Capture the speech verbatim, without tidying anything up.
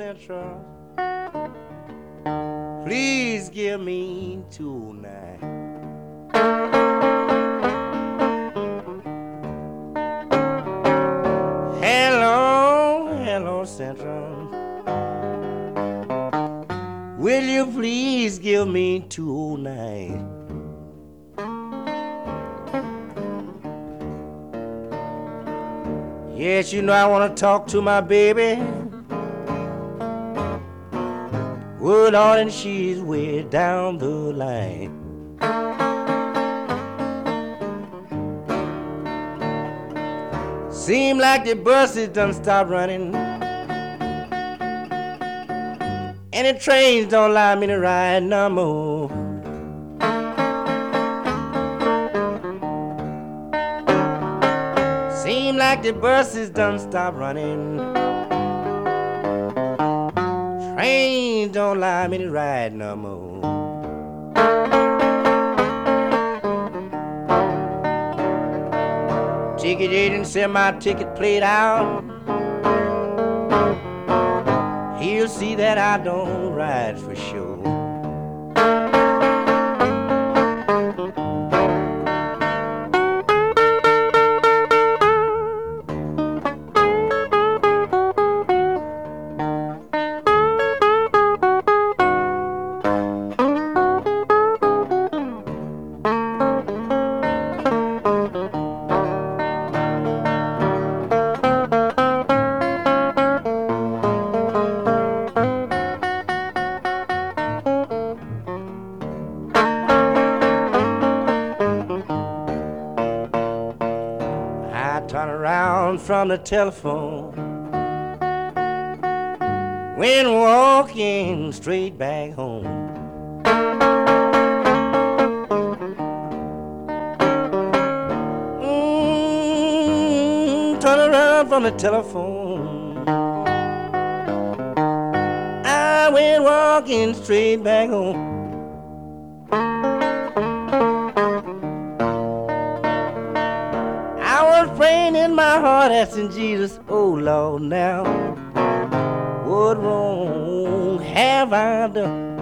Central. Please give me tonight. Hello, hello, Central. Will you please give me tonight? Yes, you know I want to talk to my baby. Oh, Lord, and she's way down the line. Seem like the buses done stop running, and the trains don't allow me to ride no more. Seem like the buses done stop running, trains don't allow me to ride no more. Ticket agent said my ticket played out. He'll see that I don't ride for sure. Turn around from the telephone when walking straight back home. Mm, turn around from the telephone, I went walking straight back home. Praying in my heart, asking Jesus, oh Lord, now what wrong have I done?